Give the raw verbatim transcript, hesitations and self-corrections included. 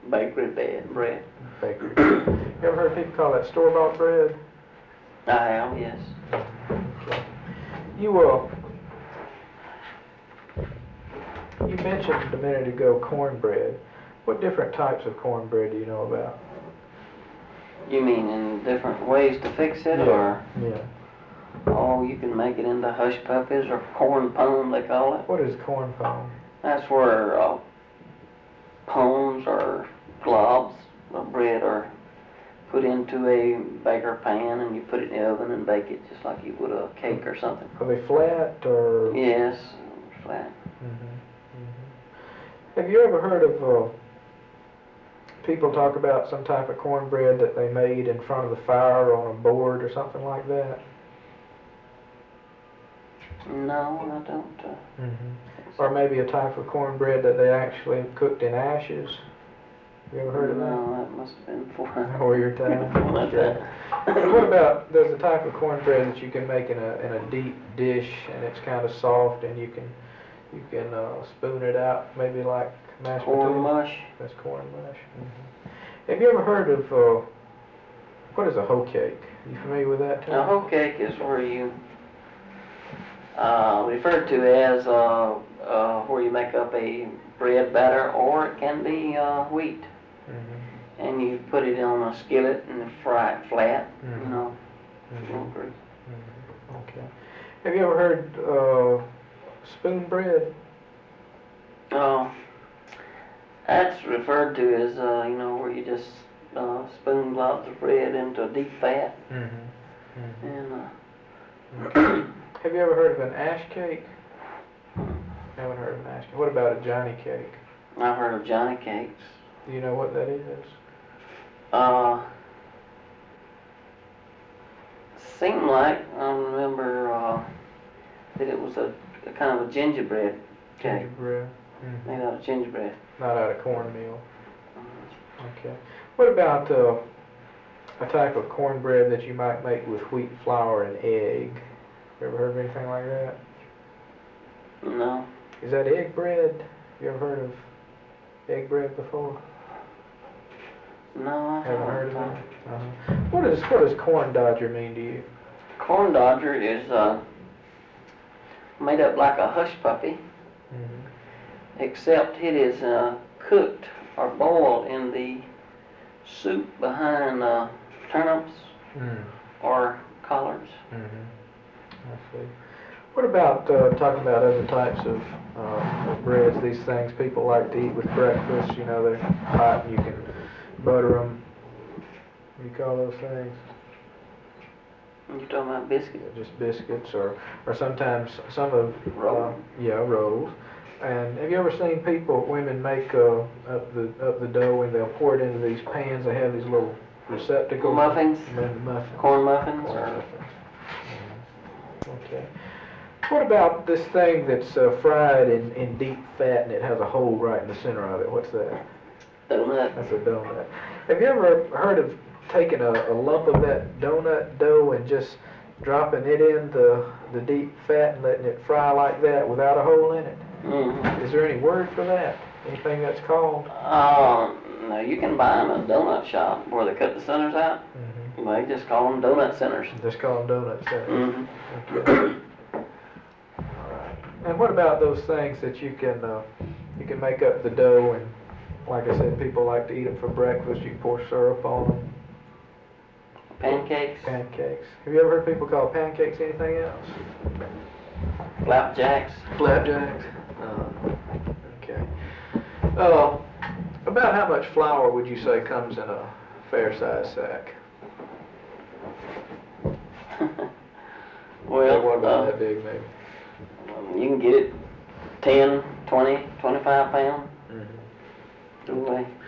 bakery bread. bread. Bakery. You ever heard people call that store-bought bread? I have, yes. Okay. You, uh, you mentioned a minute ago cornbread. What different types of cornbread do you know about? You mean in different ways to fix it, Yeah. or? Yeah. Oh, you can make it into hush puppies or corn pone, they call it. What is corn pone? That's where uh, pones or globs of bread are put into a baker pan, and you put it in the oven and bake it just like you would a cake or something. Are they flat or? Yes, flat. Mm-hmm. Mm-hmm. Have you ever heard of uh, people talk about some type of cornbread that they made in front of the fire on a board or something like that? No, I don't. Uh, mm-hmm. Or maybe a type of cornbread that they actually cooked in ashes? You ever heard of that? No, that must have been before. Before your time? Not that. And what about, there's a type of cornbread that you can make in a in a deep dish, and it's kind of soft, and you can you can uh, spoon it out, maybe like mashed Corn potato. mush. That's corn mush. Mm-hmm. Have you ever heard of uh, what is a hoe cake? You familiar with that term? A hoe cake is where you uh, referred to as uh, uh, where you make up a bread batter, or it can be uh, wheat. Mm-hmm. And you put it on a skillet and fry it flat, mm-hmm. you know. Mm-hmm. Mm-hmm. Okay. Have you ever heard uh, spoon bread? Uh, that's referred to as, uh, you know, where you just uh, spoon lots of bread into a deep fat. Mm-hmm. Mm-hmm. And uh, Okay. Have you ever heard of an ash cake? I haven't heard of an ash cake. What about a Johnny cake? I've heard of Johnny cakes. Do you know what that is? Uh, seemed like, I remember uh, that it was a, a kind of a gingerbread cake. Gingerbread. Mm-hmm. Made out of gingerbread. Not out of cornmeal. Okay. What about uh, a type of cornbread that you might make with wheat flour and egg? You ever heard of anything like that? No. Is that egg bread? You ever heard of egg bread before? No, I Haven't haven't. heard of that? Uh-huh. What does what does corn dodger mean to you? Corn dodger is uh, made up like a hush puppy, Mm-hmm. except it is uh, cooked or boiled in the soup behind uh, turnips Mm. or collards. Mm-hmm. I see. What about uh, talking about other types of uh, breads? These things people like to eat with breakfast. You know, they're hot and you can butter them. What do you call those things? You're talking about biscuits? Just biscuits, or or sometimes some of uh, Rolls. yeah, rolls. And have you ever seen people, women make uh, up the up the dough and they'll pour it into these pans? They have these little receptacles. Muffins? And muffins. Corn muffins? Corn Or muffins. Mhm. Okay. What about this thing that's uh, fried in, in deep fat and it has a hole right in the center of it? What's that? donut? That's a donut. Have you ever heard of taking a, a lump of that donut dough and just dropping it in the, the deep fat and letting it fry like that without a hole in it? Mm-hmm. Is there any word for that? Anything that's called? Uh, no, you can buy them at a donut shop where they cut the centers out. Mm-hmm. They just call them donut centers. Just call them donut centers. Mm-hmm. Okay. All right. And what about those things that you can uh, you can make up the dough and, like I said, people like to eat them for breakfast. You can pour syrup on them. Pancakes, Pancakes. Have you ever heard people call pancakes anything else? flapjacks. Flapjacks. Uh, okay. Uh, about how much flour would you say comes in a fair-sized sack? Well, What about uh, that big, maybe? you can get it ten, twenty, twenty-five pound. Mm-hmm. Away.